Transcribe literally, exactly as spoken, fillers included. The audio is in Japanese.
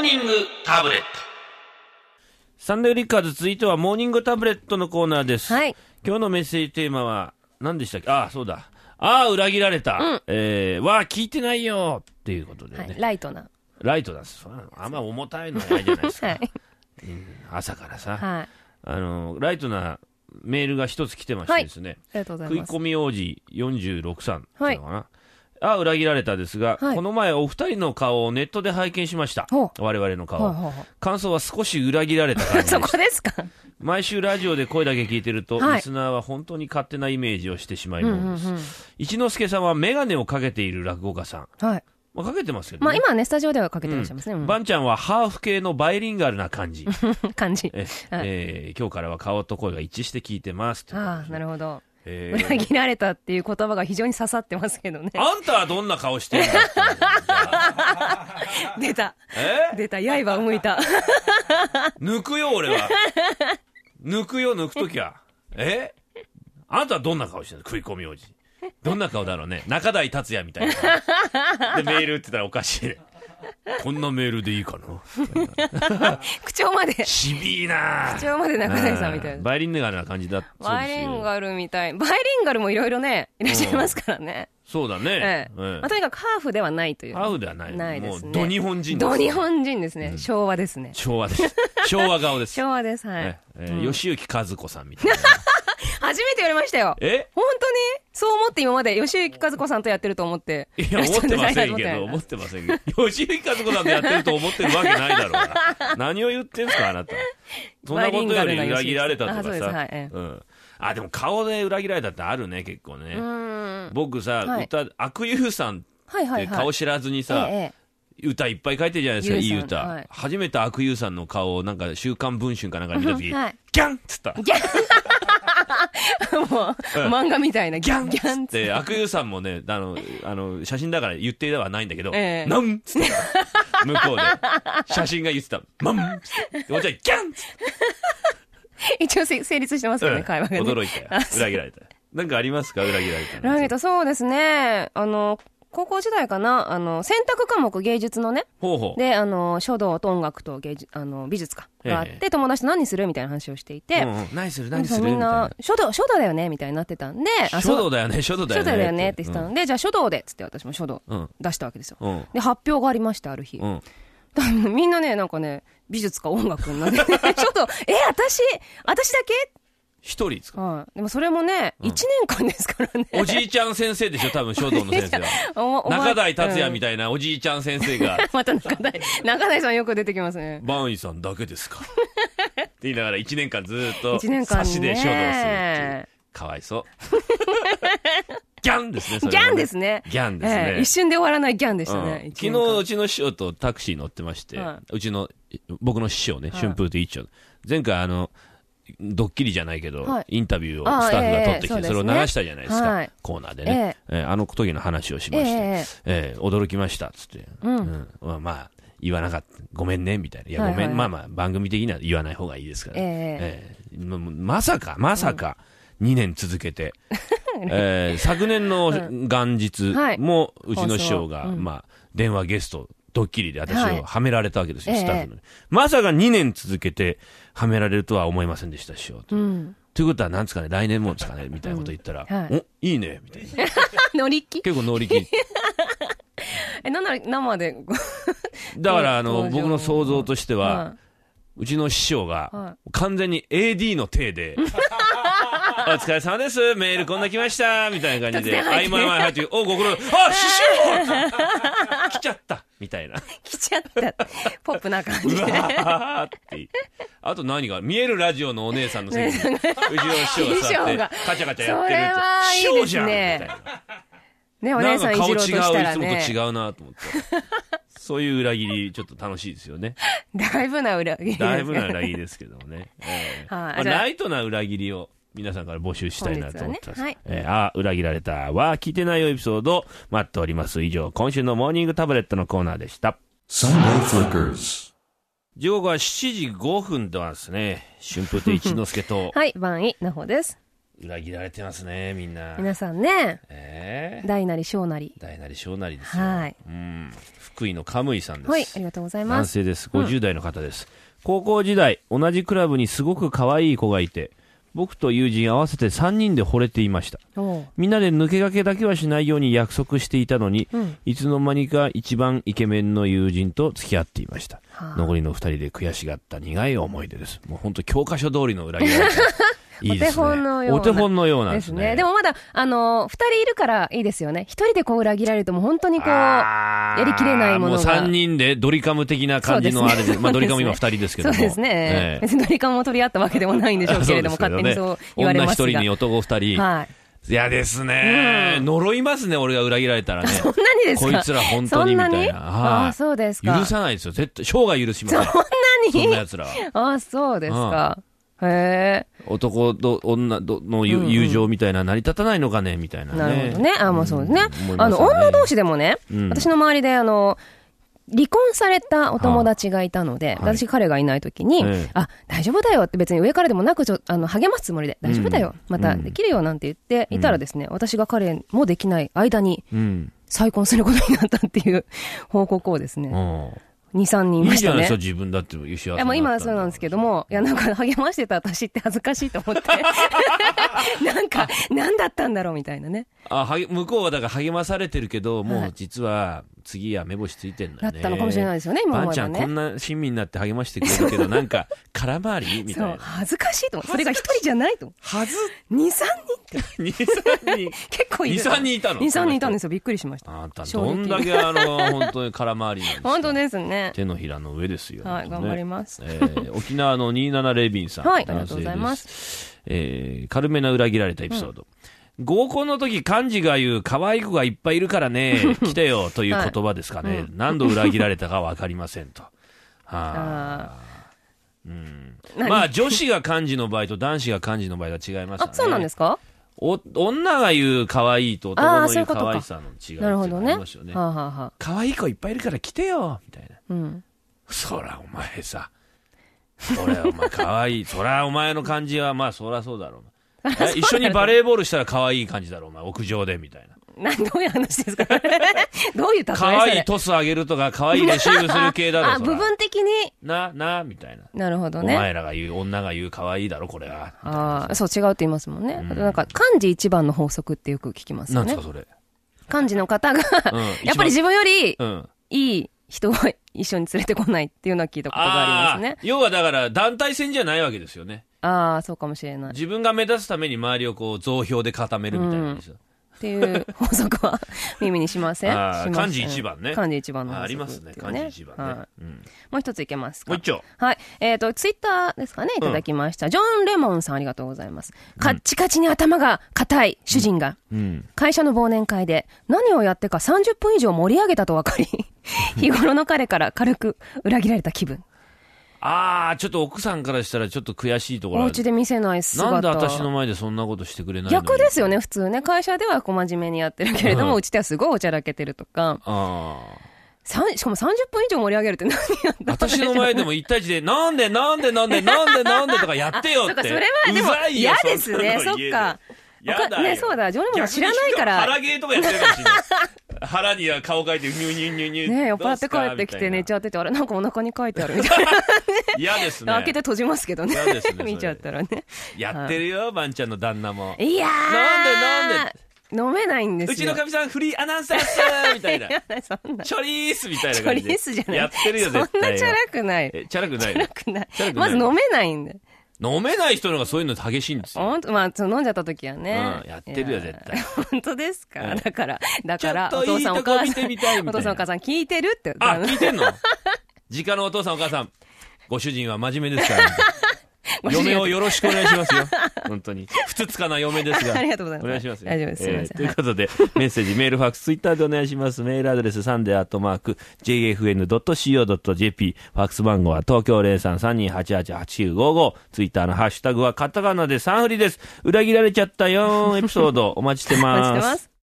ニングタブレット。サンデーリッカーズ、続いてはモーニングタブレットのコーナーです。 はい。 今日のメッセージテーマは何でしたっけ？ああ、そうだ。ああ、裏切られた。うん、えー、わあ、聞いてないよっていうことでね。はい、 ライトな。 ライトだ。あんま重たいのないじゃないですか。はいうん、朝からさ、 はい、 あのライトなメールが一つ来てましてですね、 はい、ありがとうございます。 食い込み王子よんじゅうろくさんっていうのかな、はい、ああ裏切られたですが、はい、この前お二人の顔をネットで拝見しました。我々の顔、感想は少し裏切られた感じでした。 そこですか。毎週ラジオで声だけ聞いてると、はい、リスナーは本当に勝手なイメージをしてしまいものです、うんうんうん、一之輔さんは眼鏡をかけている落語家さん、はいまあ、かけてますけどね、 まあ、今はねスタジオではかけてらっしゃいますね、うんうん、 バンちゃんはハーフ系のバイリンガルな感じ感じえ、はいえー、今日からは顔と声が一致して聞いてますって。 ああなるほど、えー、裏切られたっていう言葉が非常に刺さってますけどね。 あんたはどんな顔してんだって出た、 えー、 出た刃を向いた抜くよ俺は抜くよ抜くときはえあんたはどんな顔してるの？食い込み王子どんな顔だろうね。中台達也みたいなでメールって言ったらおかしいこんなメールでいいかな口調までしびいな口調まで中台さんみたいなバイリンガルな感じだ。 バイリンガルみたい。バイリンガルもいろいろねいらっしゃいますからね。 そうだね、ええええまあ、とにかくハーフではないという。 ハーフではないないですね。 もうド日本人です、 ね、ド日本人ですね、うん、昭和ですね。 昭和です昭和顔です昭和です。はい、 えええー、吉行和子さんみたいな初めて言われましたよ。 え本当にそう思って今まで吉行和子さんとやってると思って。 いや思ってませんけど思ってませんけど吉行和子さんとやってると思ってるわけないだろうな何を言ってんすかあなた。そんなことより裏切られたとかさ、 あ、はいええうん、 あでも顔で裏切られたってあるね結構ね。うん僕さ、はい、歌悪友さんって顔知らずにさ、はいはいはいええ、歌いっぱい書いてるじゃないですか。いい歌、はい、初めて悪友さんの顔をなんか週刊文春かなんか見た時、はい、ギャンっつったギャンもう、うん、漫画みたいなギャンギャンっつって悪友さんもねあのあの写真だから言ってではないんだけど、えー、なんっつって向こうで写真が言ってたマンっつってもうちょいギャンっつって一応成立してますよね、うん、会話が、ね、 驚いたよ裏切られた。なんかありますか裏切られた。 裏切られたそうですね。あの高校時代かな、あの選択科目芸術のねほうほうであの書道と音楽と芸術あの美術かがあって友達と何するみたいな話をしていて、 うんうん、何する何するみんな書道書道だよねみたいになってたんで書道だよね書道だよね書道だよねって言ってたんで、うん、じゃあ書道でっつって私も書道出したわけですよ、うん、で発表がありましてある日、うん、みんなねなんかね美術か音楽になって書道え私私だけ一人ですか、 はい、でもそれもね、うん、いちねんかんですからね。 おじいちゃん先生でしょ多分書道の先生は中台達也みたいなおじいちゃん先生が、うん、 また中台中台さんよく出てきますね。 バンイさんだけですかって言いながらいちねんかんずっと差しで書道するっていうかわいそうギャンですねそれ、ね、 ギャンですねギャンですね、 えー、一瞬で終わらないギャンでしたね、 うん、昨日うちの師匠とタクシー乗ってまして、はい、うちの僕の師匠ね春風亭一丁、はい、前回あのドッキリじゃないけど、はい、インタビューをスタッフが取ってきて、えー そ, ね、それを流したじゃないですか、はい、コーナーでね、えーえー、あの時の話をしまして、えーえー、驚きましたっつって、うんうんまあ、まあ言わなかったごめんねみたいな。いやごめん、はいはい、まあまあ番組的には言わない方がいいですから、えーえー、まさかまさかにねん続けて、うんえー、昨年の元日もうちの師匠が、うんまあ、電話ゲストドッキリで私をはめられたわけですよ、はい、スタッフの、えー、まさかにねん続けてはめられるとは思いませんでした師匠と、うん、ということは何ですかね来年もですかねみたいなこと言ったら、うんはい、おいいねみたいな乗り気結構乗り気えなんなら生でだからあの僕の想像としては、はいうちの師匠が完全に エーディー の体でお疲れ様ですメールこんな来ましたみたいな感じで合間合間入っておご苦労あ師匠来ちゃったみたいな来ちゃったポップな感じでうわってあと何が見えるラジオのお姉さんの席にうちの師匠が座ってカチャカチャやってるって師匠じゃんみたいなねお姉さんいじろうとしたらねなんか顔違ういつもと違うなと思ってそういう裏切りちょっと楽しいですよね。 だいぶな裏切りですだいぶな裏切りですけどもね、えーはあまあ、ライトな裏切りを皆さんから募集したいなと思ってます、ねはいえー、あ裏切られたは聞いてないよエピソード待っております。以上今週のモーニングタブレットのコーナーでした。サンデーフリッカーズ時刻はしちじごふんではですね春風亭一之輔とはい番井なほです。 裏切られてますね、みんな。 皆さんね。 えー、 大なり小なり。 大なり小なりですよ。 はい。 うん。福井のカムイさんです。 はい、ありがとうございます。 男性です。ごじゅう代の方です。うん、高校時代、同じクラブにすごく可愛い子がいて、僕と友人合わせてさんにんで惚れていました。みんなで抜け駆けだけはしないように約束していたのに、うん、いつの間にか一番イケメンの友人と付き合っていました。はあ、残りのふたりで悔しがった苦い思い出です。もう本当教科書通りの裏切られいいですね。お手本のような。お手本のようなんですね。 でもまだ、あのー、二人いるからいいですよね。一人でこう裏切られるともう本当にこう、やりきれないものが。もう三人でドリカム的な感じのあれで、でまあドリカム今二人ですけども。 そうですね。ええ、別にドリカムを取り合ったわけでもないんでしょうけれども、勝手にそう言われますが。 女一人に男二人。はい。嫌ですね、うん。呪いますね、俺が裏切られたらね。 そんなにですか？ こいつら本当にみたいな。 そんなに？ああ、そうですか。 許さないですよ。絶対、生涯許しません。 そんなに？ そんな奴らは。 ああ、そうですか。へえ。 男と女の友情みたいな成り立たないのかねみたいなね。 なるほどね。あ、もうそうですね。うん、あの、女同士でもね、うん、私の周りであの、離婚されたお友達がいたので、はあ、私彼がいないときに、はい、あ、大丈夫だよって別に上からでもなくちょ、あの、励ますつもりで、大丈夫だよ。またできるよなんて言っていたらですね、うん、私が彼もできない間に、再婚することになったっていう報告をですね。うんに、さんにんいましたね。いいじゃないですか、 自分だって幸せになったんだ。 いや、もう今はそうなんですけども、いや、なんか励ましてた私って恥ずかしいと思って。なんか、なんだったんだろうみたいなね。 あ、は向こうはだから励まされてるけど、もう実は、次は目星ついてんだよね。 だったのかもしれないですよね、今はね。ばんちゃんこんな親身になって励ましてくれるけど、なんか、空回りみたいな。そう、 恥ずかしいと思う。それが一人じゃないと思う。 はず ? に、さんにんって。 に、さんにん。 結構いる。 に、さんにんいたの ?に、 さんにんいたんですよ。びっくりしました。 あんた、どんだけあの、本当に空回りなんですか。 本当ですね。 手のひらの上ですよ。 はい、頑張ります。 えー、沖縄のにじゅうななレイビンさん。 はい、ありがとうございます。 えー、軽めな裏切られたエピソード。うん、合コンの時、幹事が言う可愛い子がいっぱいいるからね、来てよという言葉ですかね。はい、うん、何度裏切られたかわかりませんと。はあ。うん、まあ、女子が幹事の場合と男子が幹事の場合は違いますよね。 あ、そうなんですか？ お女が言う可愛いと男の言う可愛さの違いっていうのがありますよね。 はあはあ、 可愛い子いっぱいいるから来てよみたいな。うん、そらお前さ、そりゃお前可愛い、そらお前の感じはまあそらそうだろう。一緒にバレーボールしたら可愛い感じだろうお前屋上でみたいな。 などういう話ですか？どういう例え？ 可愛いトス上げるとか可愛いレシーブする系だろ。 あ、部分的にななみたいな。 なるほどね。 お前らが言う女が言う可愛いだろこれは。 ああ、そう違うって言いますもんね。うん、なんか漢字一番の法則ってよく聞きますよね。 なんですかそれ？ 漢字の方が、うん、やっぱり自分よりいい人を一緒に連れてこないっていうのは聞いたことがありますね。 要はだから団体戦じゃないわけですよね。 ああ、そうかもしれない。 自分が目立つために周りをこう増票で固めるみたいなですよ。 うんっていう法則は耳にしません？ ああ、漢字一番ね。 漢字一番の法則、ね。 ありますね。漢字一番ね。はい、 うん、もう一ついけますか？ もう一丁。 はい。えっ、ー、と、ツイッターですかね、いただきました、うん。ジョン・レモンさんありがとうございます。カッチカチに頭が硬い主人が、うんうん、会社の忘年会で何をやってかさんじゅっぷん以上盛り上げたと分かり、日頃の彼から軽く裏切られた気分。 ああ、ちょっと奥さんからしたらちょっと悔しいところ。 お家で見せない姿。 なんで私の前でそんなことしてくれないの？ 逆ですよね、普通ね。会社ではこう真面目にやってるけれども、うちではすごいおちゃらけてるとか。ああ。しかもさんじゅっぷん以上盛り上げるって何やった私の前でも一対一で、なんでなんでなんでなんでなんでとかやってよって。 そっか、それはでも嫌ですね。そっか。やだよね、そうだ、ジョン・レモン知らないから。 腹芸とかやってるかもしれない。腹には顔書いて、ニュニュニュニュ。 ねえ、酔っ払って帰ってきて寝ちゃってて、あれなんかお腹に書いてあるみたいな。 嫌ですね。 開けて閉じますけどね。 嫌ですね。 見ちゃったらね。 やってるよ、ばんちゃんの旦那も。 いやー。 なんでなんで飲めないんですよ。 うちのかみさんフリーアナウンサーっすみたいな。 そんな。 チョリースみたいな感じで。 チョリースじゃない。 やってるよ、絶対。 そんなチャラくない。 え、チャラくない。 チャラくない。まず飲めないんで。 飲めない人のがそういうの激しいんですよ。 本当、まあ、飲んじゃった時はね。 うん、やってるよ、絶対。 本当ですか、うん、だから、だから、 お父さんお母さん、 お父さんお母さん聞いてるって。 あ、聞いてんの？実家のお父さんお母さん、ご主人は真面目ですから、ね。嫁をよろしくお願いしますよ。本当に。ふつつかな嫁ですが。 ありがとうございます。 お願いしますよ。 大丈夫です。すみません。 ということで、メッセージ、メール、ファックス、ツイッターでお願いします。メールアドレス、サンデーアットマーク、ジェイエフエヌドットシーオードットジェーピー。ファックス番号は東京 ゼロさん さんにーはちはち はちきゅうごご。ツイッターのハッシュタグはカタカナでサンフリです。裏切られちゃったよーエピソードお待ちしてます。お待ちしてます。